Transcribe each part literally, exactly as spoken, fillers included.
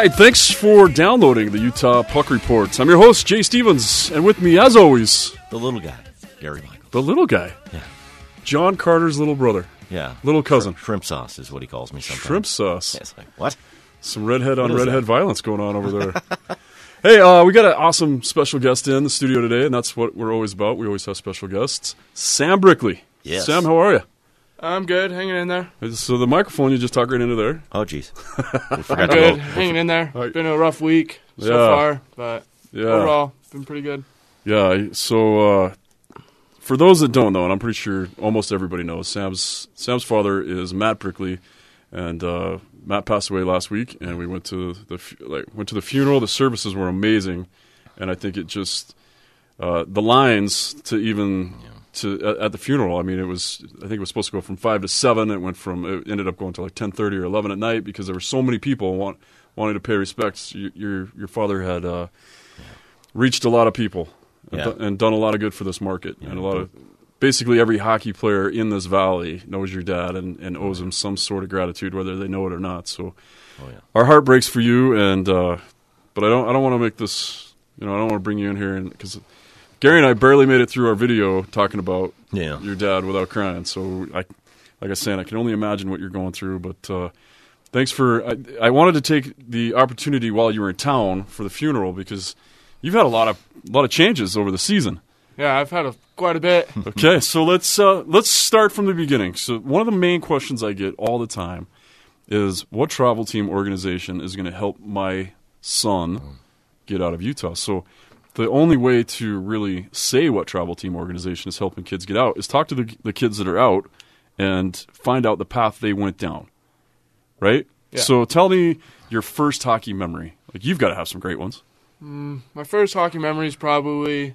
right, thanks for downloading the Utah Puck Report. I'm your host, Jay Stevens, and with me, as always, the little guy, Gary Michael. The little guy? Yeah. John Carter's little brother. Yeah. Little cousin. Shrimp, shrimp sauce is what he calls me sometimes. Shrimp sauce. Yeah, it's like, what? Some redhead on redhead violence going on over there. Hey, uh, we got an awesome special guest in the studio today, and that's what we're always about. We always have special guests. Sam Brickley. Yes. Sam, how are you? I'm good, hanging in there. So the microphone, you just talk right into there. Oh, jeez. I'm good, hanging in there. It's been a rough week so yeah. far, but yeah. overall, been pretty good. Yeah, so uh, for those that don't know, and I'm pretty sure almost everybody knows, Sam's Sam's father is Matt Brickley, and uh, Matt passed away last week, and we went to the like went to the funeral. The services were amazing, and I think it just uh, the lines to even. Yeah. To at, at the funeral, I mean, it was. I think it was supposed to go from five to seven. It went from. It ended up going to like ten thirty or eleven at night because there were so many people want, wanting to pay respects. You, your your father had uh, yeah. reached a lot of people yeah. and, and done a lot of good for this market. Yeah, and a lot of basically every hockey player in this valley knows your dad and, and owes him some sort of gratitude, whether they know it or not. So, oh, yeah. our heart breaks for you. And uh, but I don't. I don't want to make this. You know, I don't want to bring you in here and because. Gary and I barely made it through our video talking about yeah. your dad without crying. So, I, like I said, I can only imagine what you're going through. But uh, thanks for. I, I wanted to take the opportunity while you were in town for the funeral because you've had a lot of a lot of changes over the season. Yeah, I've had a, quite a bit. Okay, so let's uh, let's start from the beginning. So, one of the main questions I get all the time is, what travel team organization is going to help my son get out of Utah? So. The only way to really say what travel team organization is helping kids get out is talk to the, the kids that are out and find out the path they went down, right? Yeah. So tell me your first hockey memory. Like you've got to have some great ones. Mm, my first hockey memory is probably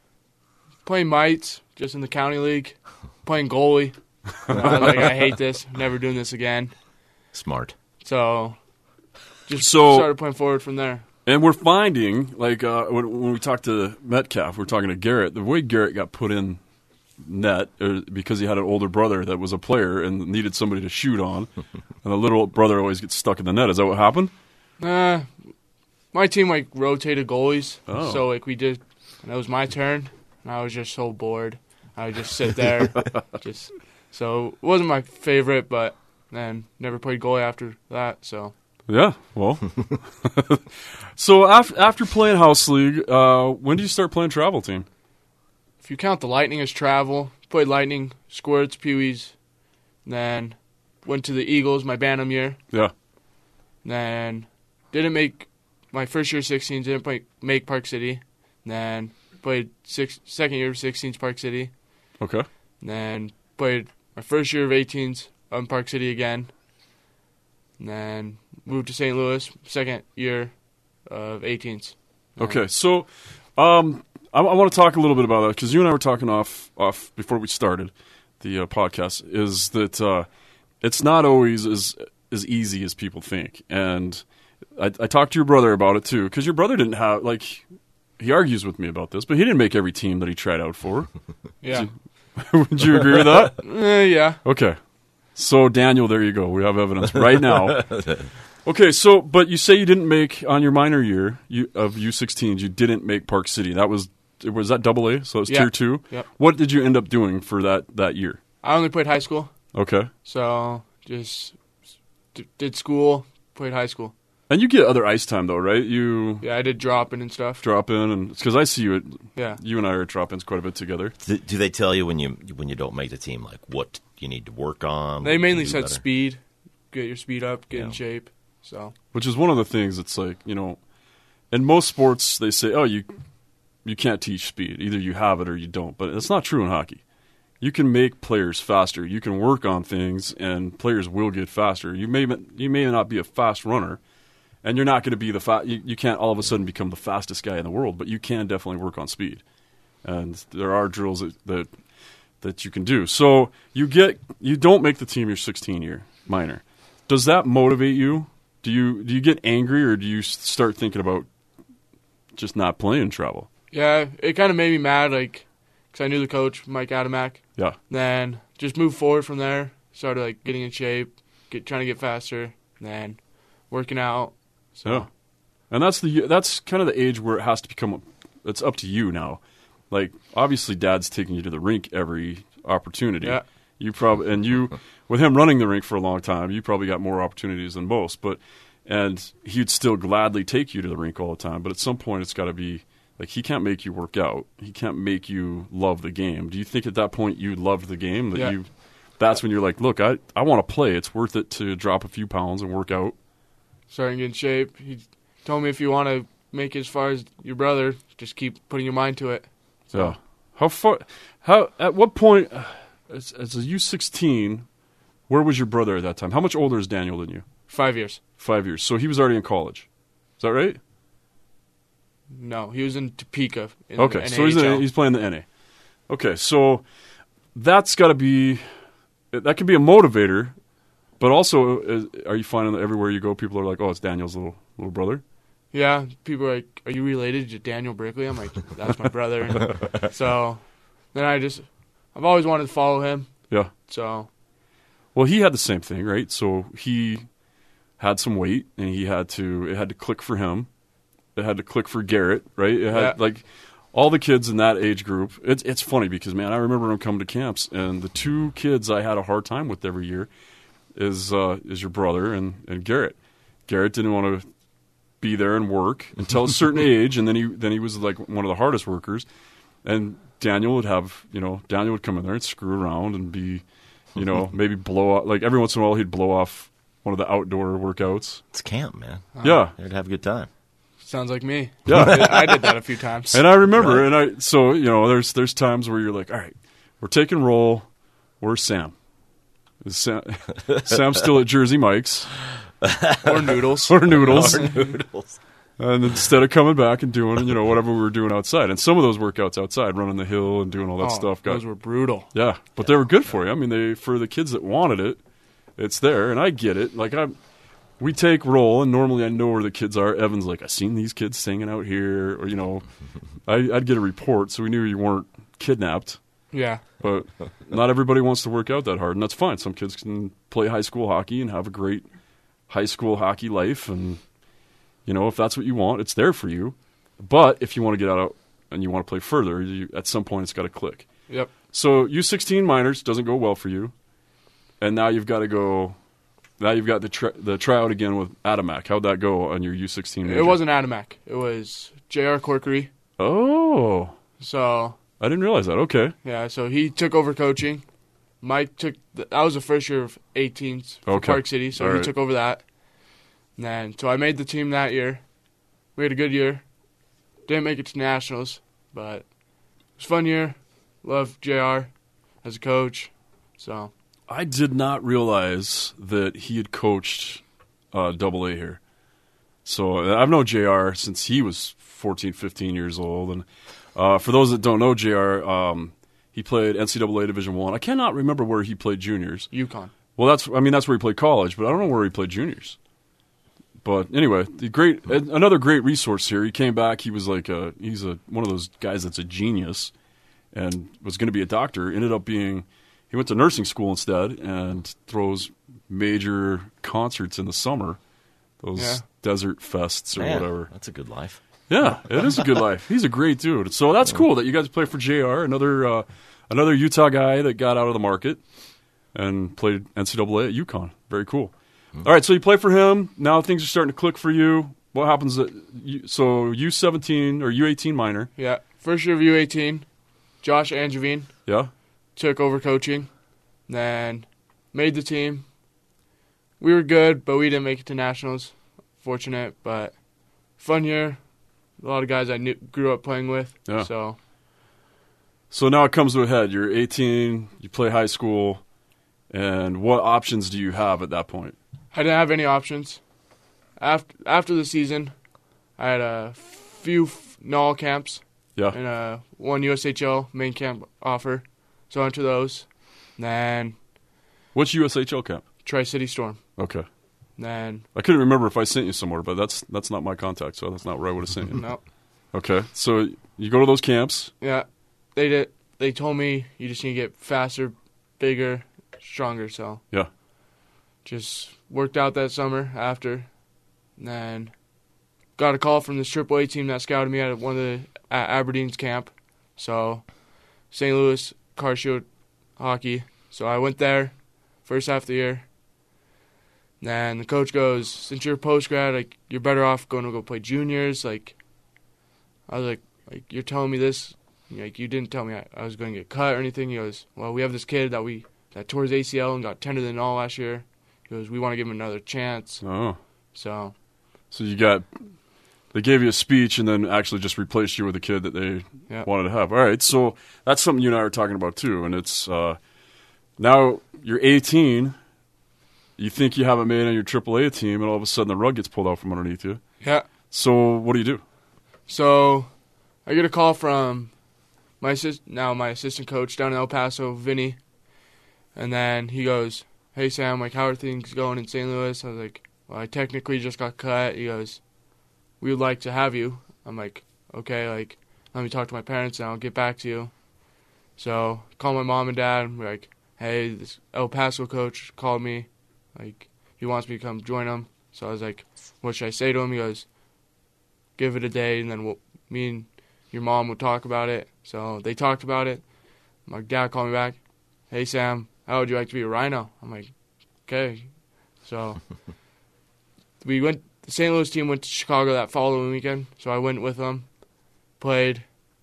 playing mites, just in the county league, playing goalie. You know, I was like, I hate this. Never doing this again. Smart. So just so, started playing forward from there. And we're finding, like, uh, when, when we talked to Metcalf, we're talking to Garrett, the way Garrett got put in net uh, because he had an older brother that was a player and needed somebody to shoot on, and the little brother always gets stuck in the net. Is that what happened? Uh, my team, like, rotated goalies. Oh. So, like, we did, and it was my turn, and I was just so bored. I would just sit there. just So, it wasn't my favorite, but then never played goalie after that, so... Yeah, well. So after, after playing house league, uh, when did you start playing travel team? If you count the Lightning as travel, played Lightning, Squirts, Pee-wees, then went to the Eagles my Bantam year. Yeah. Then didn't make my first year sixteens, didn't play, make Park City. Then played six, second year of sixteens Park City. Okay. Then played my first year of eighteens on Park City again. And then moved to Saint Louis, second year of eighteens. Okay, so um, I, I want to talk a little bit about that because you and I were talking off off before we started the uh, podcast. Is that uh, it's not always as as easy as people think, and I, I talked to your brother about it too because your brother didn't have like he argues with me about this, but he didn't make every team that he tried out for. Yeah, would you agree with that? Uh, yeah. Okay. So, Daniel, there you go. We have evidence right now. Okay, so, but you say you didn't make, on your minor year you, of U sixteens, you didn't make Park City. That was, was that double A? So, it was yeah. tier two? Yep. What did you end up doing for that, that year? I only played high school. Okay. So, just d- did school, played high school. And you get other ice time, though, right? You Yeah, I did drop-in and stuff. drop in, and because I see you, at, yeah. you and I are at drop-ins quite a bit together. Do, do they tell you when you when you don't make the team, like, what you need to work on? They mainly said better? speed, get your speed up, get Yeah. in shape. So, Which is one of the things that's like, you know, in most sports they say, oh, you you can't teach speed. Either you have it or you don't. But it's not true in hockey. You can make players faster. You can work on things, and players will get faster. You may you may not be a fast runner, and you're not going to be the fa- you, you can't all of a sudden become the fastest guy in the world, but you can definitely work on speed. And there are drills that that, that you can do. So you get you don't make the team your sixteen year minor. Does that motivate you? Do you do you get angry, or do you start thinking about just not playing travel? yeah, it kind of made me mad, like, because I knew the coach, Mike Adamack. Yeah. Then just moved forward from there. Started, like, getting in shape, get trying to get faster, and then working out. So Yeah. And that's the that's kind of the age where it has to become. It's up to you now. Like obviously, Dad's taking you to the rink every opportunity. Yeah. You probably and you with him running the rink for a long time, you probably got more opportunities than most. But and he'd still gladly take you to the rink all the time. But at some point, it's got to be like he can't make you work out. He can't make you love the game. Do you think at that point you loved the game? That Yeah. you that's when you're like, look, I I want to play. It's worth it to drop a few pounds and work out. Starting to get in shape. He told me if you want to make it as far as your brother, just keep putting your mind to it. So, Yeah. How far? How? At what point? uh, As, as a U sixteen, where was your brother at that time? How much older is Daniel than you? Five years. Five years. So he was already in college. Is that right? No, he was in Topeka. In Okay. the So he's in, N A H L. he's playing the N A. Okay. So that's got to be that can be a motivator, but also, is, are you finding that everywhere you go, people are like, "Oh, it's Daniel's little little brother." Yeah, people are like, "Are you related to Daniel Brickley?" I'm like, "That's my brother." And so then I just, I've always wanted to follow him. Yeah. So Well, he had the same thing, right? So he had some weight, and he had to. It had to click for him. It had to click for Garrett, right? It had Yeah. like all the kids in that age group. It's it's funny because man, I remember him coming to camps, and the two kids I had a hard time with every year is uh, is your brother and, and Garrett. Garrett didn't want to be there and work until a certain age, and then he then he was like one of the hardest workers. And Daniel would have, you know, Daniel would come in there and screw around and be, you know, maybe blow off. Like every once in a while, he'd blow off one of the outdoor workouts. It's camp, man. Yeah, They'd have a good time. sounds like me. yeah. I did that a few times. And I remember, and I so you know, there's there's times where you're like, all right, we're taking roll. Where's Sam? Is Sam Sam's still at Jersey Mike's Or noodles. or Noodles, Or noodles. and instead of coming back and doing you know whatever we were doing outside, and some of those workouts outside, running the hill and doing all that Oh, stuff, got those were brutal. yeah, but they were good for you. I mean, they for the kids that wanted it, it's there, and I get it. Like I, we take roll, and normally I know where the kids are. Evan's like, I seen these kids hanging out here, or you know, I, I'd get a report, so we knew you weren't kidnapped. Yeah. But not everybody wants to work out that hard, and that's fine. Some kids can play high school hockey and have a great high school hockey life, and you know, if that's what you want, it's there for you. But if you want to get out and you want to play further, you, at some point it's got to click. Yep. So U sixteen minors doesn't go well for you, and now you've got to go. Now you've got the tri- the tryout again with Adamak. How'd that go on your U sixteen major? It wasn't Adamak. It was J R Corkery. Oh, So, I didn't realize that. Okay. yeah, so he took over coaching. Mike took, the, that was the first year of eighteens for Okay. Park City, so All he right. took over that. And then, so I made the team that year. We had a good year. Didn't make it to nationals, but it was a fun year. Loved J R as a coach. So, I did not realize that he had coached uh, Double A here. So uh, I've known J R since he was fourteen, fifteen years old. And uh, for those that don't know J R, um, he played N C double A Division One. I. I cannot remember where he played juniors. UConn. Well, that's I mean that's where he played college, but I don't know where he played juniors. But anyway, the great another great resource here. He came back. He was like a he's a one of those guys that's a genius, and was going to be a doctor. Ended up being he went to nursing school instead, and throws major concerts in the summer. Those Yeah. desert fests or Man, whatever. That's a good life. Yeah, it is a good life. He's a great dude. So that's cool that you guys play for J R, another uh, another Utah guy that got out of the market and played N C double A at UConn. Very cool. All right, so you play for him. Now things are starting to click for you. What happens? At, you, so U seventeen or U eighteen minor. Yeah. First year of U eighteen, Josh Angevine Yeah? took over coaching. Then made the team. We were good, but we didn't make it to nationals. Fortunate, but fun year. A lot of guys I knew, grew up playing with. Yeah. So, So now it comes to a head. You're eighteen, you play high school, and what options do you have at that point? I didn't have any options. After after the season, I had a few f- N O L camps Yeah. and a one U S H L main camp offer. So I went to those. Then What's U S H L camp? Tri-City Storm. Okay. Then, I couldn't remember if I sent you somewhere, but that's that's not my contact, so that's not where I would have sent you. no. Okay, so you go to those camps. Yeah, they did. They told me you just need to get faster, bigger, stronger. So Yeah. just worked out that summer after, and then got a call from this triple A team that scouted me at one of the at Aberdeen's camp. So Saint Louis Car Shield Hockey. So I went there first half of the year. And the coach goes, since you're post grad, like you're better off going to go play juniors. Like I was like, like you're telling me this, like you didn't tell me I, I was going to get cut or anything. He goes, well, we have this kid that we that tore his A C L and got tended and all last year. He goes, we want to give him another chance. Oh, so so you got they gave you a speech and then actually just replaced you with a kid that they yeah. wanted to have. All right, so that's something you and I were talking about too, and it's uh, now you're eighteen. You think you have it made on your triple A team, and all of a sudden the rug gets pulled out from underneath you. Yeah. So what do you do? So I get a call from my assist- now my assistant coach down in El Paso, Vinny, and then he goes, hey, Sam, like, how are things going in Saint Louis? I was like, well, I technically just got cut. He goes, we would like to have you. I'm like, okay, like, let me talk to my parents and I'll get back to you. So call my mom and dad, and we're like, hey, this El Paso coach called me. Like, he wants me to come join him. So I was like, what should I say to him? He goes, give it a day, and then we'll, me and your mom will talk about it. So they talked about it. My dad called me back. Hey, Sam, how would you like to be a Rhino? I'm like, okay. So we went, the Saint Louis team went to Chicago that following weekend. So I went with them, played,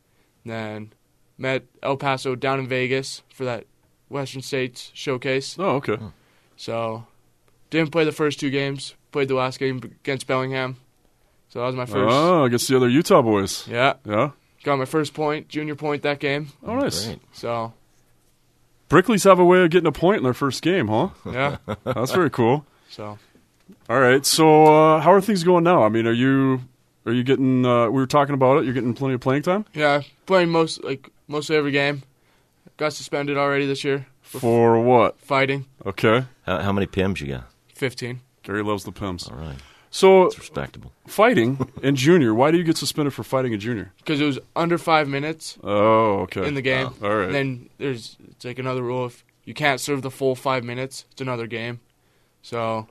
then met El Paso down in Vegas for that Western States showcase. Oh, okay. So didn't play the first two games. Played the last game against Bellingham. So that was my first. Oh, against the other Utah boys. Yeah. Yeah. Got my first point, junior point that game. Oh, nice. Great. So, Brickley's have a way of getting a point in their first game, huh? yeah. That's very cool. So, All right. So uh, how are things going now? I mean, are you are you getting? Uh, we were talking about it. You're getting plenty of playing time yeah, playing most like mostly every game. Got suspended already this year for what? fighting. Okay. How, how many P Ms you got? fifteen. Gary loves the Pims. All right. So It's respectable. fighting in junior. Why do you get suspended for fighting in junior? Because it was under five minutes Oh, okay. in the game. Oh, all right. And then there's it's like another rule. If you can't serve the full five minutes, it's another game. So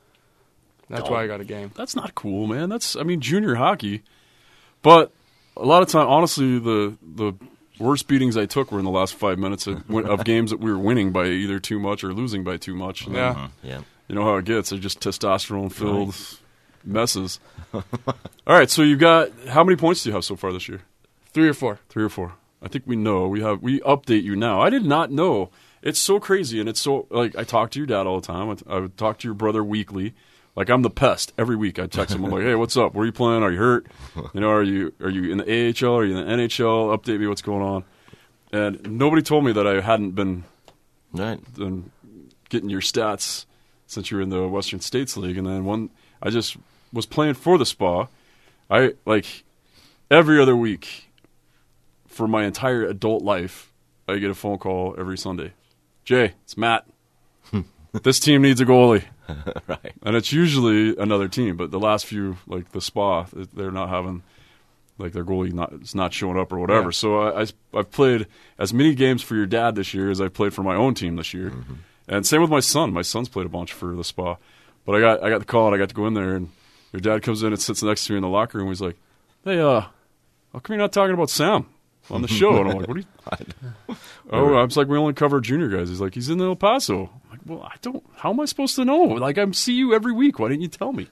that's Oh. why I got a game. That's not cool, man. That's I mean junior hockey. But a lot of time, honestly, the the worst beatings I took were in the last five minutes of, of games that we were winning by either too much or losing by too much. And Yeah. then, Mhm. Yeah. you know how it gets. They're just testosterone-filled messes. All right, so you've got how many points do you have so far this year? Three or four. Three or four. I think we know. We have we update you now. I did not know. It's so crazy, and it's so like I talk to your dad all the time. I, I would talk to your brother weekly. Like I'm the pest every week. I text him. I'm like, hey, what's up? Where are you playing? Are you hurt? You know, are you are you in the A H L? Are you in the N H L? Update me. What's going on? And nobody told me that I hadn't been, Right. been getting your stats since you were in the Western States League. And then one, I just was playing for the Spa. I like every other week for my entire adult life. I get a phone call every Sunday. Jay, it's Matt. This team needs a goalie. Right. And it's usually another team, but the last few, like the Spa, they're not having, like their goalie not is not showing up or whatever. Yeah. So I, I I've played as many games for your dad this year as I played for my own team this year, Mm-hmm. and same with my son. My son's played a bunch for the Spa, but I got I got the call and I got to go in there, and your dad comes in and sits next to me in the locker room. He's like, "Hey, uh, how come you're not talking about Sam on the show?" And I'm like, "What are you?" Oh, I was like, "We only cover junior guys." He's like, "He's in El Paso." I'm like, well, I don't. How am I supposed to know? Like, I see you every week. Why didn't you tell me?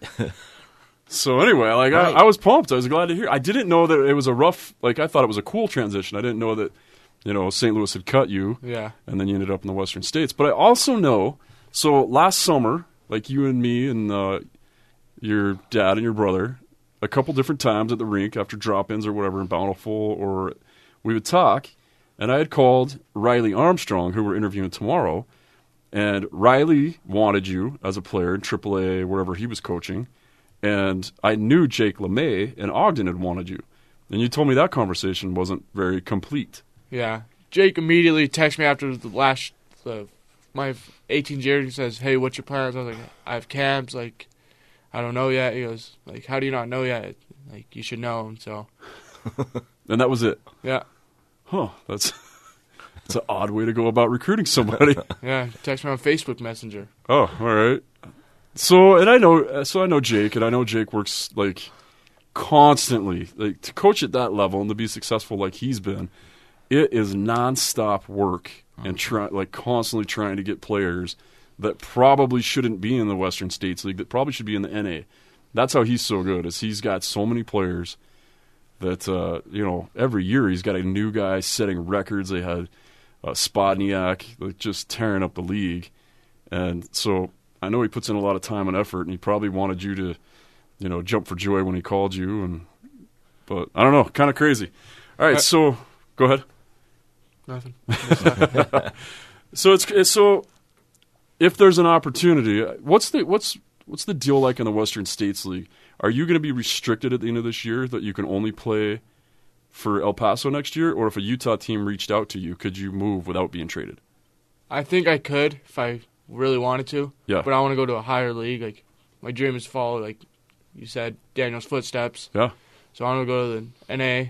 So anyway, like Right. I, I was pumped. I was glad to hear. I didn't know that it was a rough. Like I thought it was a cool transition. I didn't know that, you know, Saint Louis had cut you, Yeah. and then you ended up in the Western States. But I also know. So last summer, like you and me and uh, your dad and your brother, a couple different times at the rink after drop-ins or whatever in Bountiful, or we would talk. And I had called Riley Armstrong, who we're interviewing tomorrow, and Riley wanted you as a player in triple A, wherever he was coaching. And I knew Jake LeMay in Ogden had wanted you. And you told me that conversation wasn't very complete. Yeah. Jake immediately texted me after the last, the, my eighteenth year. He says, hey, what's your plans? I was like, I have camps. Like, I don't know yet. He goes, like, how do you not know yet? Like, you should know. And so, And that was it. yeah. Huh, that's that's an odd way to go about recruiting somebody. Yeah. Text me on Facebook Messenger. Oh, all right. So, and I know, so I know Jake, and I know Jake works like constantly, like to coach at that level and to be successful like he's been, it is nonstop work and try like constantly trying to get players that probably shouldn't be in the Western States League, that probably should be in the N A. That's how he's so good, is he's got so many players that, uh, you know, every year he's got a new guy setting records. They had uh, Spodniak like, just tearing up the league. And so I know he puts in a lot of time and effort, and he probably wanted you to, you know, jump for joy when he called you. And But I don't know, kind of crazy. All right, uh, so go ahead. Nothing. so it's, it's so if there's an opportunity, what's the what's what's the deal like in the Western States League? Are you going to be restricted at the end of this year that you can only play for El Paso next year, or if a Utah team reached out to you, could you move without being traded? I think I could if I really wanted to. Yeah. But I want to go to a higher league. Like my dream is to follow, like you said, Daniel's footsteps. Yeah. So I want to go to the N A.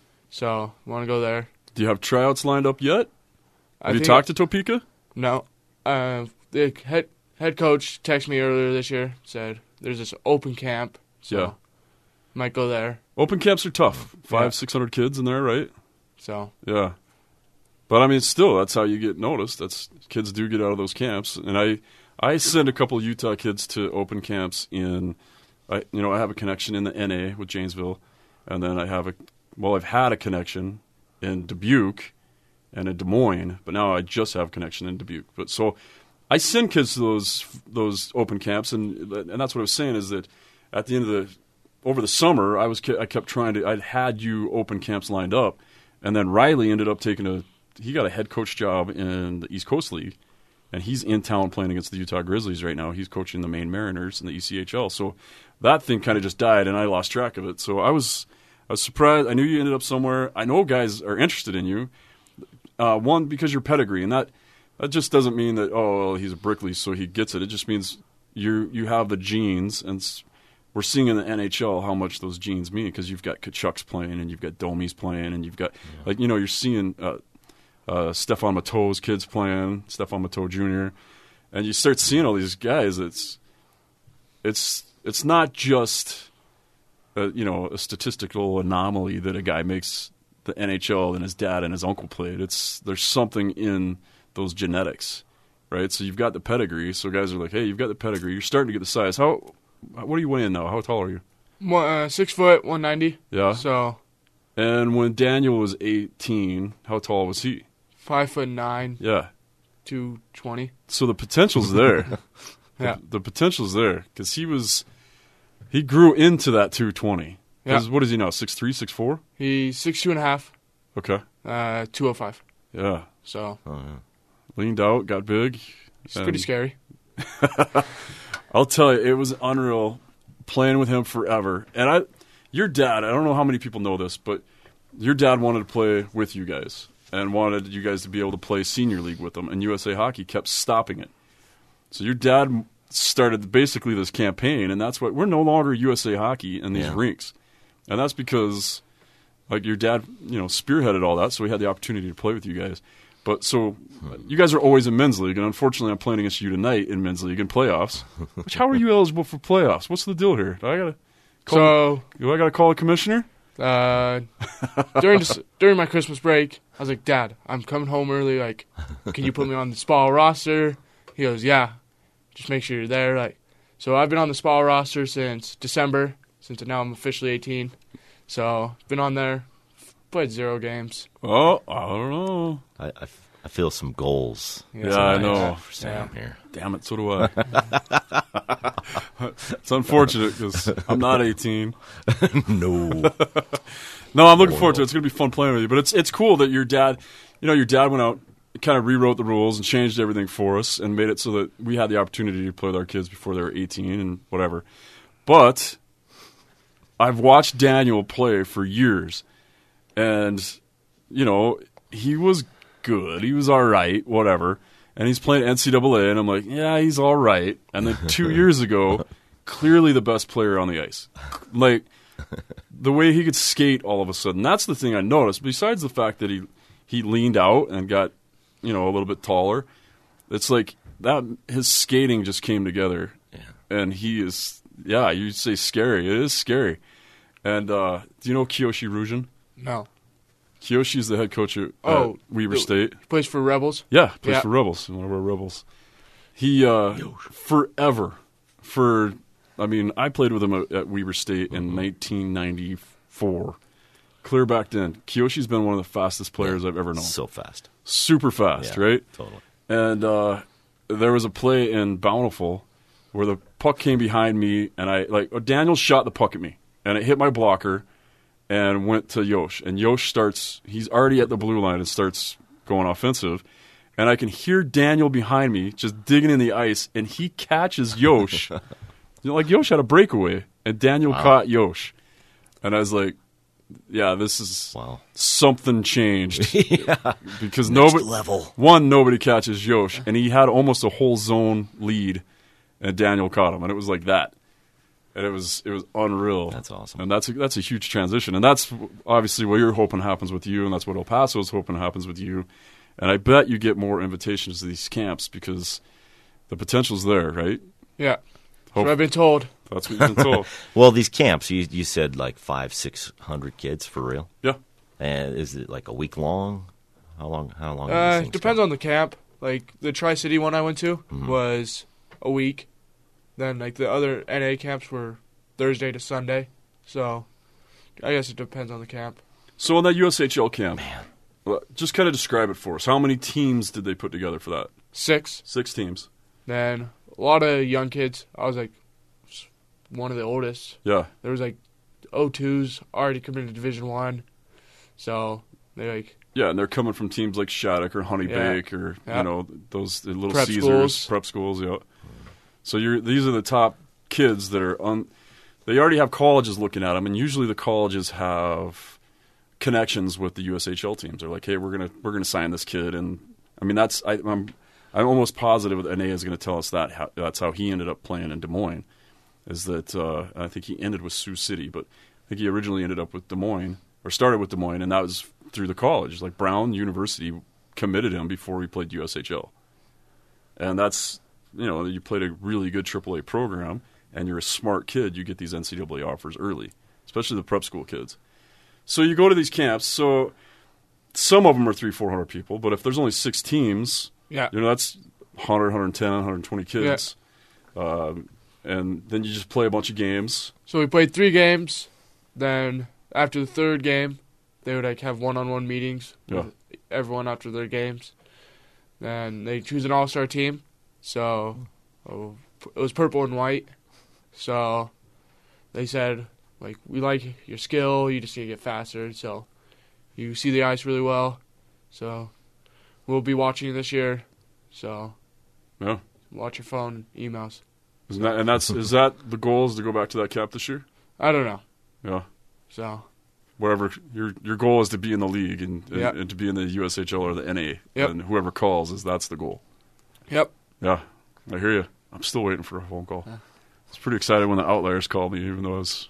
So I want to go there. Do you have tryouts lined up yet? I Have you think talked to Topeka? No. Uh, the head head coach texted me earlier this year, said there's this open camp. So Yeah. might go there. Open camps are tough. Five, Yeah. six hundred kids in there, right? So Yeah. But I mean, still, that's how you get noticed. That's kids do get out of those camps, and I, I send a couple of Utah kids to open camps in, I, you know, I have a connection in the N A with Janesville, and then I have a, well, I've had a connection in Dubuque, and in Des Moines, but now I just have a connection in Dubuque. But so, I send kids to those those open camps, and and that's what I was saying is that at the end of the over the summer, I was I kept trying to I'd had you open camps lined up, and then Riley ended up taking a he got a head coach job in the East Coast League, and he's in town playing against the Utah Grizzlies right now. He's coaching the Maine Mariners in the E C H L. So that thing kind of just died, and I lost track of it. So I was I was surprised. I knew you ended up somewhere. I know guys are interested in you. Uh, one, because your pedigree, and that that just doesn't mean that oh well, he's a Brickley, so he gets it. It just means you you have the genes, and we're seeing in the N H L how much those genes mean, because you've got Kachuk's playing, and you've got Domi's playing, and you've got yeah. like you know you're seeing uh, uh, Stefan Matteau's kids playing, Stefan Matteau Junior, and you start seeing all these guys. It's it's it's not just a, you know a statistical anomaly that a guy makes the N H L and his dad and his uncle played. It's there's something in those genetics, right? So you've got the pedigree. So guys are like, hey, you've got the pedigree. You're starting to get the size. How? What are you weighing now? How tall are you? One, uh, six foot, one ninety. Yeah. So. And when Daniel was eighteen, how tall was he? Five foot nine. Yeah. Two twenty. So the potential's there. Yeah. The, the potential's there because he was, he grew into that two twenty. Yeah. What is he now? Six three, six four? He's six two and a half. Okay. Uh, two oh five. Yeah. So. Oh, yeah. Leaned out, got big. It's pretty scary. I'll tell you, it was unreal playing with him forever. And I, your dad, I don't know how many people know this, but your dad wanted to play with you guys and wanted you guys to be able to play senior league with them, and U S A Hockey kept stopping it. So your dad started basically this campaign, and that's what we're no longer U S A Hockey in these yeah. rinks. And that's because like your dad, you know, spearheaded all that, so we had the opportunity to play with you guys. But so you guys are always in men's league, and unfortunately I'm playing against you tonight in men's league in playoffs. Which how are you eligible for playoffs? What's the deal here? Do I gotta call So do I gotta call a commissioner? Uh, during this, during my Christmas break, I was like, Dad, I'm coming home early. Like, can you put me on the S P A L roster? He goes, yeah. Just make sure you're there. Like, so I've been on the S P A L roster since December, since now I'm officially eighteen. So been on there, played zero games. Oh, I don't know. I, I, I feel some goals. Yeah, yeah I know. For Sam yeah. here. Damn it, so do I. It's unfortunate because I'm not eighteen. No. No, I'm looking forward to it. It's going to be fun playing with you. But it's it's cool that your dad, you know, your dad went out, kind of rewrote the rules and changed everything for us and made it so that we had the opportunity to play with our kids before they were eighteen and whatever. But I've watched Daniel play for years, and, you know, he was good. He was all right, whatever. And he's playing N C double A, and I'm like, yeah, he's all right. And then two years ago, clearly the best player on the ice. Like, the way he could skate all of a sudden. That's the thing I noticed. Besides the fact that he, he leaned out and got, you know, a little bit taller, it's like that his skating just came together. Yeah. And he is, yeah, you'd say scary. It is scary. And uh, do you know Kiyoshi Rujin? No. Kiyoshi's the head coach at Oh, uh, Weber the- State. He plays for Rebels. Yeah, plays Yeah. for Rebels, one of our Rebels. He, uh, forever, for, I mean, I played with him at, at Weber State in nineteen ninety-four. Clear back then. Kiyoshi's been one of the fastest players I've ever known. So fast. Super fast, Yeah, right? Totally. And uh, there was a play in Bountiful where the puck came behind me, and I, like, oh, Daniel shot the puck at me, and it hit my blocker and went to Yosh. And Yosh starts, he's already at the blue line and starts going offensive. And I can hear Daniel behind me just digging in the ice, and he catches Yosh. You know, like, Yosh had a breakaway, and Daniel Wow. caught Yosh. And I was like, yeah, this is Wow. something changed. Yeah. Because Next nobody, level. one, nobody catches Yosh, and he had almost a whole zone lead, and Daniel caught him, and it was like that. And it was it was unreal. That's awesome. And that's a, that's a huge transition, and that's obviously what you're hoping happens with you, and that's what El Paso's hoping happens with you. And I bet you get more invitations to these camps because the potential's there, right? Yeah. That's Hope- what I've been told. That's what you've been told. Well, these camps, you you said like five, six hundred kids for real. Yeah. And is it like a week long? How long? How long? do Uh, these things depends go? on the camp. Like the Tri City one I went to Mm-hmm. was a week. Then like the other N A camps were Thursday to Sunday. So I guess it depends on the camp. So in that U S H L camp, well, just kind of describe it for us. How many teams did they put together for that? Six. Six teams. Then a lot of young kids. I was like one of the oldest. Yeah. There was like O twos already coming to Division One. So they like Yeah, and they're coming from teams like Shattuck or Honeybake Yeah. or Yeah. you know those the little Prep Caesars schools. prep schools. Yeah. So you're these are the top kids that are on. They already have colleges looking at them, and usually the colleges have connections with the U S H L teams. They're like, hey, we're gonna we're gonna sign this kid, and I mean that's I, I'm I'm almost positive that N A is going to tell us that how, that's how he ended up playing in Des Moines. Is that uh, I think he ended with Sioux City, but I think he originally ended up with Des Moines or started with Des Moines, and that was through the college. Like Brown University committed him before he played U S H L, and that's you know you played a really good triple A program, and you're a smart kid. You get these N C double A offers early, especially the prep school kids. So you go to these camps. So some of them are three, four hundred people, but if there's only six teams, yeah. you know that's one hundred, one ten, one hundred twenty kids. Um, and then you just play a bunch of games. So we played three games. Then after the third game, they would like have one-on-one meetings Yeah. with everyone after their games. Then they choose an all-star team. So oh, it was purple and white. So they said, like, we like your skill. You just need to get faster. So you see the ice really well. So we'll be watching you this year. So Yeah. watch your phone, emails. Isn't that, and that's is that the goal is to go back to that camp this year? I don't know. Yeah. So Wherever your your goal is to be in the league and, and, Yeah. and to be in the U S H L or the N A. Yep. And whoever calls is that's the goal. yep. Yeah. I hear you. I'm still waiting for a phone call. I was pretty excited when the Outliers called me, even though I was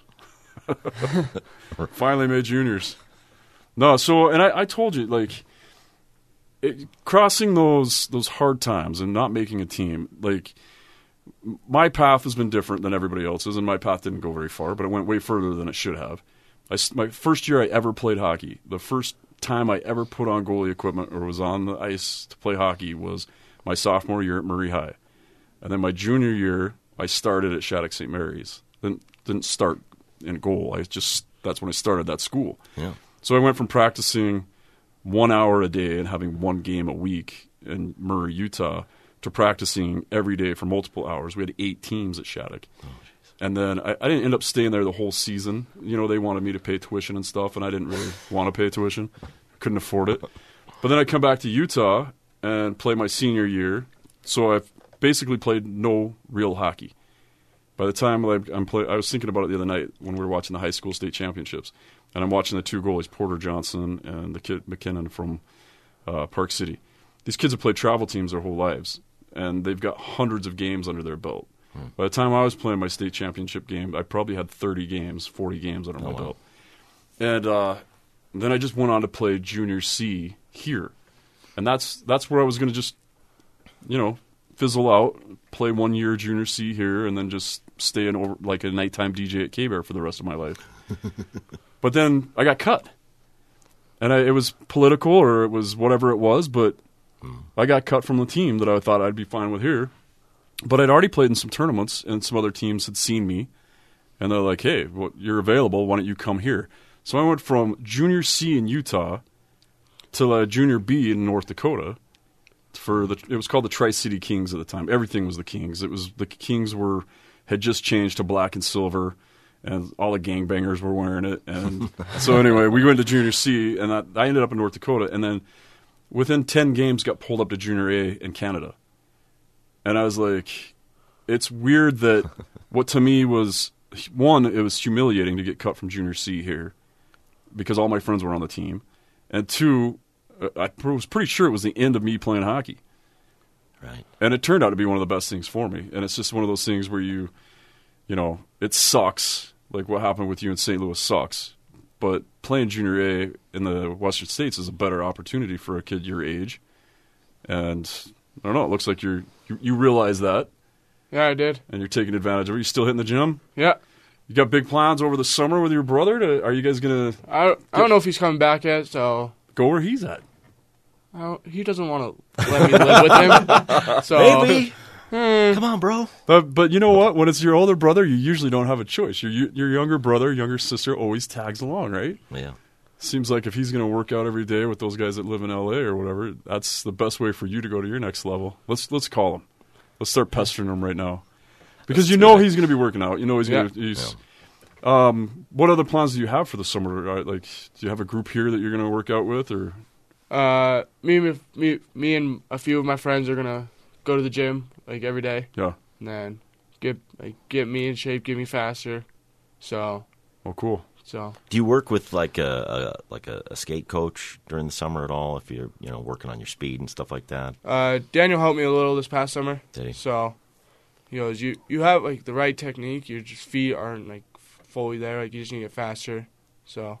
finally made juniors. No, so and I, I told you like it, crossing those those hard times and not making a team. Like my path has been different than everybody else's, and my path didn't go very far, but it went way further than it should have. I, my first year I ever played hockey, the first time I ever put on goalie equipment or was on the ice to play hockey was my sophomore year at Murray High. And then my junior year, I started at Shattuck Saint Mary's. Didn't, didn't start in goal. I just that's when I started that school. Yeah. So I went from practicing one hour a day and having one game a week in Murray, Utah, to practicing every day for multiple hours. We had eight teams at Shattuck. Oh, and then I, I didn't end up staying there the whole season. You know, they wanted me to pay tuition and stuff, and I didn't really want to pay tuition. Couldn't afford it. But then I come back to Utah and play my senior year. So I've basically played no real hockey. By the time I, I'm play, I was thinking about it the other night when we were watching the high school state championships. And I'm watching the two goalies, Porter Johnson and the kid McKinnon from uh, Park City. These kids have played travel teams their whole lives, and they've got hundreds of games under their belt. Hmm. By the time I was playing my state championship game, I probably had thirty games, forty games under oh, my wow. belt. And uh, then I just went on to play Junior C here. And that's that's where I was going to just, you know, fizzle out, play one year Junior C here, and then just stay in over, like a nighttime D J at K-Bear for the rest of my life. But then I got cut. And I, it was political or it was whatever it was, but I got cut from the team that I thought I'd be fine with here. But I'd already played in some tournaments, and some other teams had seen me. And they're like, hey, well, you're available. Why don't you come here? So I went from junior C in Utah to uh, junior B in North Dakota. For the, it was called the Tri-City Kings at the time. Everything was the Kings. It was the Kings were had just changed to black and silver, and all the gangbangers were wearing it. And so anyway, we went to junior C, and I, I ended up in North Dakota. And then within ten games, got pulled up to junior A in Canada. And I was like, it's weird that what to me was, one, it was humiliating to get cut from junior C here because all my friends were on the team. And two, I was pretty sure it was the end of me playing hockey. Right. And it turned out to be one of the best things for me. And it's just one of those things where you, you know, it sucks. Like what happened with you in Saint Louis sucks. But playing junior A in the Western States is a better opportunity for a kid your age. And I don't know, it looks like you're, you, you realize that. Yeah, I did. And you're taking advantage of it. You still hitting the gym? Yeah. You got big plans over the summer with your brother? To, are you guys going to I, I don't know if he's coming back yet, so go where he's at? I don't, he doesn't want to let me live with him. So, Maybe. hmm. Come on, bro. But but you know what? When it's your older brother, you usually don't have a choice. Your your younger brother, younger sister always tags along, right? Yeah. Seems like if he's going to work out every day with those guys that live in L A or whatever, that's the best way for you to go to your next level. Let's let's call him. Let's start pestering him right now, because you know he's going to be working out. You know he's going to. Yeah. He's, um, what other plans do you have for the summer? Uh, Like, do you have a group here that you're going to work out with, or? Uh, me, me, me, and a few of my friends are gonna go to the gym like every day. Yeah. And then get like get me in shape, get me faster. So. Oh, cool. So. Do you work with like a, a like a, a skate coach during the summer at all? If you're you know working on your speed and stuff like that. Uh, Daniel helped me a little this past summer. Did he? So, he goes, you you have like the right technique. Your just feet aren't like fully there. Like you just need to get faster. So.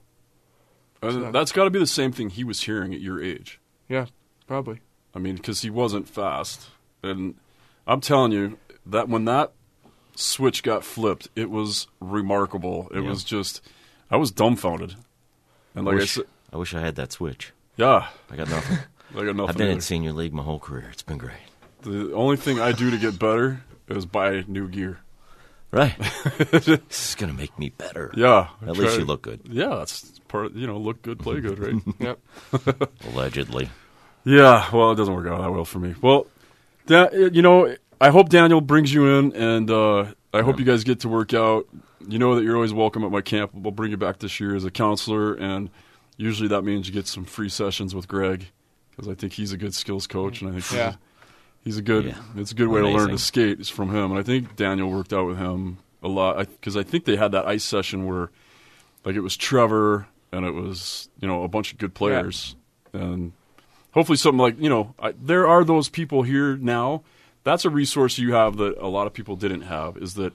And So- that's got to be the same thing he was hearing at your age. Yeah, probably. I mean, because he wasn't fast. And I'm telling you, that when that switch got flipped, it was remarkable. It Yeah. was just, I was dumbfounded. And like I, wish, said, I wish I had that switch. yeah, I got nothing. I got nothing. I've been either. in senior league my whole career. It's been great. The only thing I do to get better is buy new gear. Right. This is gonna make me better. Yeah. I At least try- you look good. Yeah, that's part of, you know, look good, play good, right? Yep. Allegedly. Yeah, well, it doesn't work out that well for me. Well, da- you know, I hope Daniel brings you in, and uh, I hope you guys get to work out. You know that you're always welcome at my camp. We'll bring you back this year as a counselor, and usually that means you get some free sessions with Greg, because I think he's a good skills coach, and I think he's, Yeah. a, he's a good. Yeah. It's a good way to learn Amazing. to skate is from him, and I think Daniel worked out with him a lot, because I, I think they had that ice session where, like, it was Trevor and it was you know a bunch of good players, and hopefully something like, you know, I, there are those people here now. That's a resource you have that a lot of people didn't have, is that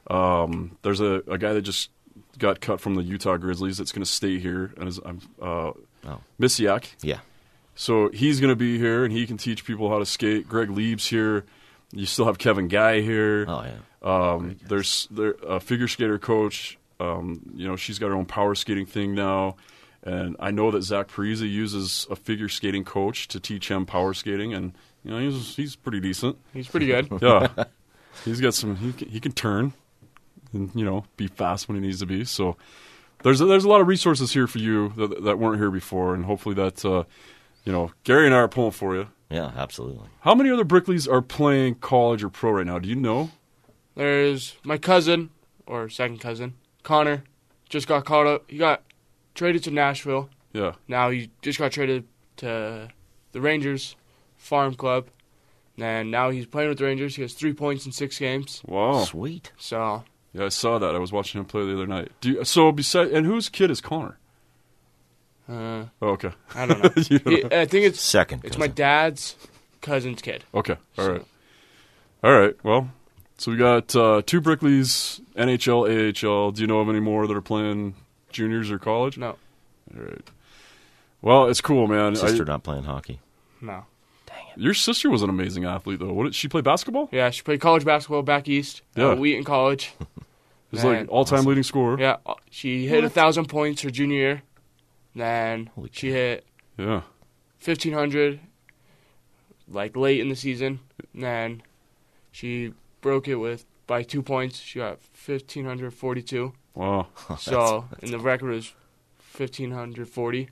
um, there's a, a guy that just got cut from the Utah Grizzlies that's going to stay here, and is uh, Oh. Misiak. Yeah. So he's going to be here, and he can teach people how to skate. Greg Lieb's here. You still have Kevin Guy here. Oh yeah. Um, there's there, a figure skater coach. Um, you know, she's got her own power skating thing now. And I know that Zach Parise uses a figure skating coach to teach him power skating, and you know he's he's pretty decent. He's pretty good. Yeah, he's got some. He can, he can turn, and you know be fast when he needs to be. So there's a, there's a lot of resources here for you that, that weren't here before, and hopefully that uh, you know Gary and I are pulling for you. Yeah, absolutely. How many other Brickleys are playing college or pro right now? Do you know? There's my cousin, or second cousin, Connor, just got called up. He got traded to Nashville. Yeah. Now he just got traded to the Rangers Farm Club. And now he's playing with the Rangers. He has three points in six games. Wow. Sweet. So, Yeah, I saw that. I was watching him play the other night. Do you, so beside and whose kid is Connor? uh, Oh, okay. I don't know. You don't He- know. I think it's Second. it's cousin. my dad's cousin's kid. Okay. All So- right. All right. Well, so we got uh, two Brickleys, N H L, A H L. Do you know of any more that are playing juniors or college? No, All right. Well, it's cool, man. Sister I, not playing hockey. no. your sister was an amazing athlete, though. What did she play basketball? Yeah, she played college basketball back east. Yeah. Uh, Wheaton College. He's like And- all-time Awesome. leading scorer. Yeah, she hit a thousand points her junior year. Then Holy she cow. hit Yeah. fifteen hundred, like late in the season. And then she broke it with by two points. She got fifteen hundred forty-two. Wow. So and the record was fifteen hundred forty.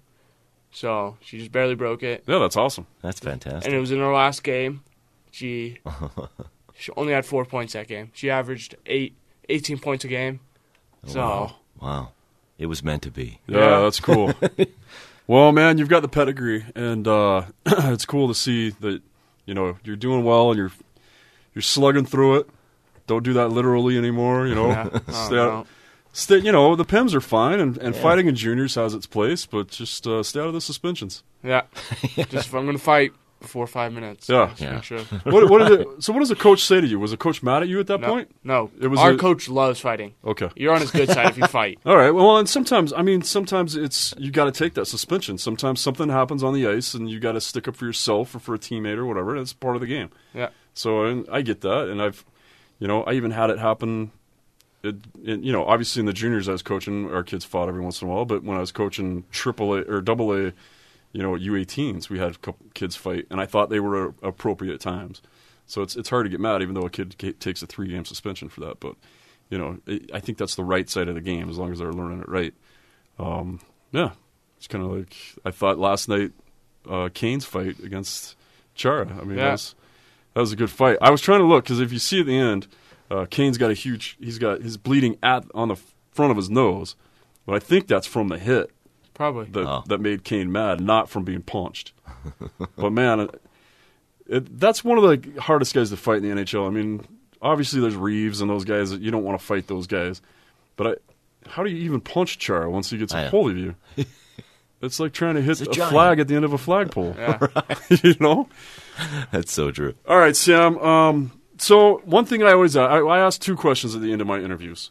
So she just barely broke it, Yeah, that's awesome. That's fantastic. and it was in her last game. She she only had four points that game. She averaged eight, eighteen points a game. So Wow. Wow. It was meant to be. Yeah, Yeah. that's cool. Well, man, you've got the pedigree, and uh, it's cool to see that you know you're doing well and you're you're slugging through it. Don't do that literally anymore. You know, yeah, I stay don't out, know. stay. You know, the P E Ms are fine, and, and Yeah. fighting in juniors has its place, but just uh, stay out of the suspensions. Yeah, just if I'm gonna fight before five minutes. Yeah. just Yeah. Make sure. What, what did it, so? What does the coach say to you? Was the coach mad at you at that No, point? no. It was Our a- coach loves fighting. Okay. You're on his good side if you fight. All right. Well, and sometimes, I mean, sometimes it's you got to take that suspension. Sometimes something happens on the ice, and you got to stick up for yourself or for a teammate or whatever. That's part of the game. Yeah. So and I get that, and I've, you know, I even had it happen. It, it, you know, obviously in the juniors I was coaching, our kids fought every once in a while. But when I was coaching triple A or double A, you know, U eighteens, we had a couple kids fight, and I thought they were uh, appropriate times. So it's it's hard to get mad, even though a kid ca- takes a three game suspension for that. But you know, it, I think that's the right side of the game as long as they're learning it right. Um, yeah, it's kind of like I thought last night, uh, Kane's fight against Chara. I mean, Yeah. that was that was a good fight. I was trying to look because if you see at the end, uh, Kane's got a huge. He's got his bleeding at on the front of his nose, but I think that's from the hit Probably. that Oh. that made Kane mad, not from being punched. But man, it, it, that's one of the hardest guys to fight in the N H L. I mean, obviously there's Reeves and those guys that you don't want to fight those guys, but I, how do you even punch Chara once he gets I a know. hold of you? It's like trying to hit He's a a, giant. flag at the end of a flagpole. Yeah. You know. That's so true. All right, Sam. Um, so one thing I always I, I ask two questions at the end of my interviews,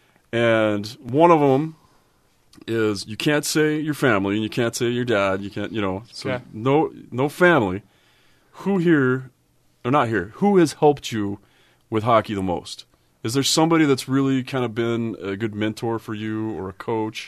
and one of them is you can't say your family and you can't say your dad. You can't, you know, so Okay. no no family. Who here, or not here? Who has helped you with hockey the most? Is there somebody that's really kind of been a good mentor for you or a coach?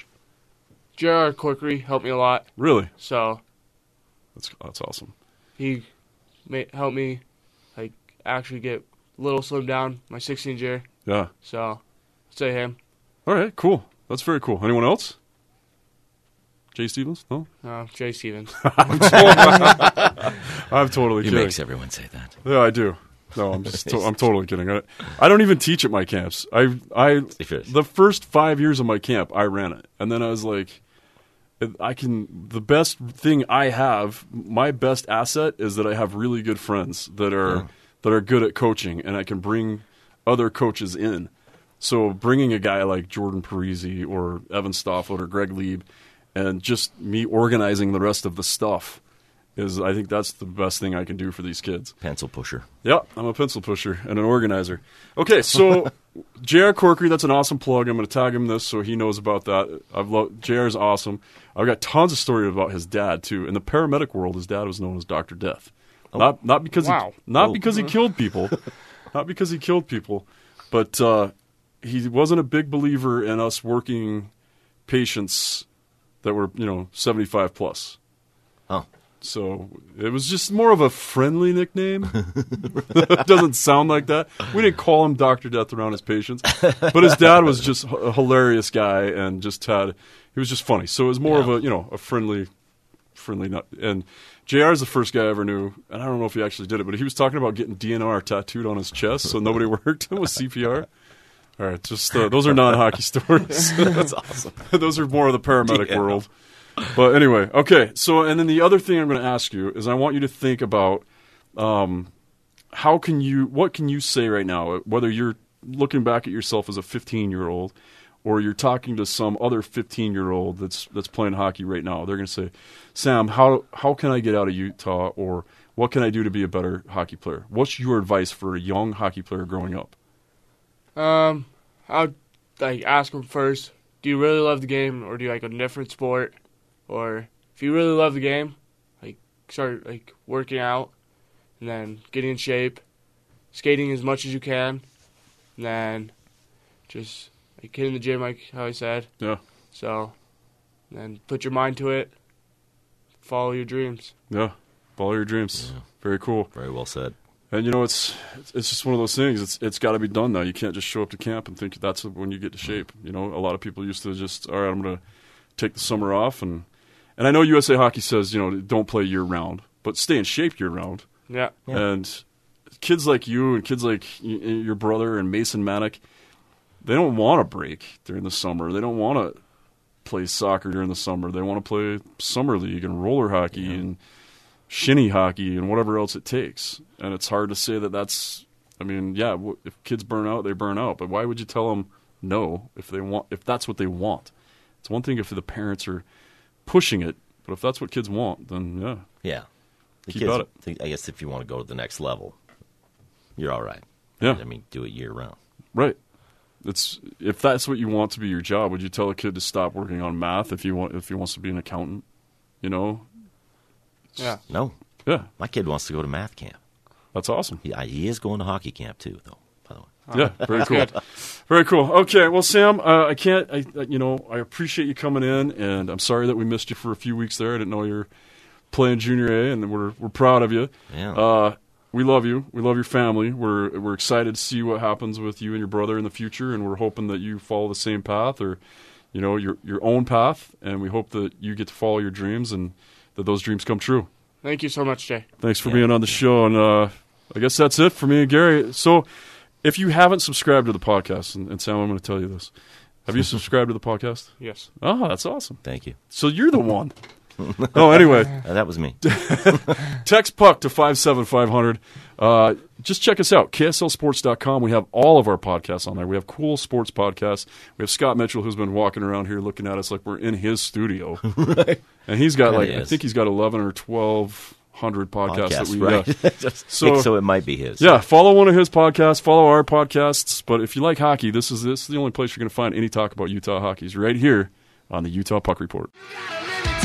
J R Corkery helped me a lot. Really, So that's that's awesome. he ma- helped me like actually get a little slimmed down my sixteenth year. Yeah. So I'd say him. All right. Cool. That's very cool. Anyone else? Jay Stevens? No. Uh, Jay Stevens. I'm totally, I'm totally He kidding. makes everyone say that. Yeah, I do. No, I'm just to- I'm totally kidding. I, I don't even teach at my camps. I I If it- the first five years of my camp, I ran it, and then I was like, I can. The best thing I have, my best asset, is that I have really good friends that are Yeah. that are good at coaching, and I can bring other coaches in. So bringing a guy like Jordan Parisi or Evan Stofflet or Greg Lieb, and just me organizing the rest of the stuff is, I think that's the best thing I can do for these kids. Pencil pusher. Yeah, I'm a pencil pusher and an organizer. Okay, so J R Corkery, that's an awesome plug. I'm going to tag him this so he knows about that. I've loved J R is awesome. I've got tons of stories about his dad too. In the paramedic world, his dad was known as Doctor Death. Not not because Wow. he not Oh. because he killed people, not because he killed people, but uh, he wasn't a big believer in us working patients that were, you know, seventy-five plus. Oh. So it was just more of a friendly nickname. It doesn't sound like that. We didn't call him Doctor Death around his patients, but his dad was just a hilarious guy and just had he was just funny. So it was more of Yeah. a you know a friendly, friendly. nut- And J R is the first guy I ever knew, and I don't know if he actually did it, but he was talking about getting D N R tattooed on his chest so nobody worked him with C P R. All right, just uh, those are non-hockey stories. That's awesome. Those are more of the paramedic Yeah. world. But anyway, okay. So, and then the other thing I'm going to ask you is I want you to think about um, how can you, what can you say right now, whether you're looking back at yourself as a fifteen-year-old or you're talking to some other fifteen-year-old that's that's playing hockey right now. They're going to say, Sam, how how can I get out of Utah, or what can I do to be a better hockey player? What's your advice for a young hockey player growing up? Um, I'd like ask him first. Do you really love the game, or do you like a different sport? Or if you really love the game, like start like working out, and then getting in shape, skating as much as you can, and then just a kid in the gym, like how I said. Yeah. So, then put your mind to it. Follow your dreams. Yeah. Follow your dreams. Yeah. Very cool. Very well said. And you know, it's it's just one of those things. It's it's got to be done now. You can't just show up to camp and think that's when you get to shape. You know, a lot of people used to just, all right, I'm going to take the summer off, and and I know U S A Hockey says, you know, don't play year round, but stay in shape year round. Yeah. Yeah. And kids like you and kids like y- your brother and Mason Manick, they don't want to break during the summer. They don't want to play soccer during the summer. They want to play summer league and roller hockey Yeah. and shinny hockey and whatever else it takes. And it's hard to say that that's, I mean, yeah, w- if kids burn out, they burn out. But why would you tell them no if they want, if that's what they want? It's one thing if the parents are pushing it, but if that's what kids want, then yeah. Yeah. The Keep kids, at it. think- I guess if you want to go to the next level, you're all right. Yeah. I mean, do it year round. Right. It's if that's what you want to be your job, would you tell a kid to stop working on math if you want if he wants to be an accountant? You know? Yeah. No. Yeah. My kid wants to go to math camp. That's awesome. He, I- he is going to hockey camp, too, though, by the way. Yeah, very cool. Good. Very cool. Okay, well, Sam, uh, I can't, I, uh, you know, I appreciate you coming in, and I'm sorry that we missed you for a few weeks there. I didn't know you were playing Junior A, and we're we're proud of you. Yeah. Uh, we love you. We love your family. We're we're excited to see what happens with you and your brother in the future, and we're hoping that you follow the same path or, you know, your your own path, and we hope that you get to follow your dreams and that those dreams come true. Thank you so much, Jay. Thanks for Yeah. being on the show, and uh, I guess that's it for me and Gary. So, if you haven't subscribed to the podcast, and, and Sam, I'm going to tell you this. Have you subscribed to the podcast? Yes. Oh, that's awesome. Thank you. So you're the one. Oh, anyway, Uh, that was me. text Puck to five seven five zero zero. Uh, just check us out, K S L sports dot com. We have all of our podcasts on there. We have cool sports podcasts. We have Scott Mitchell, who's been walking around here looking at us like we're in his studio. Right. And he's got, Kinda like, I is. think he's got eleven or twelve hundred podcasts that Podcast, we right. yeah. Just- So- so it might be his. Yeah, follow one of his podcasts, follow our podcasts. But if you like hockey, this is this is the only place you're going to find any talk about Utah hockey is right here on the Utah Puck Report. Gotta live it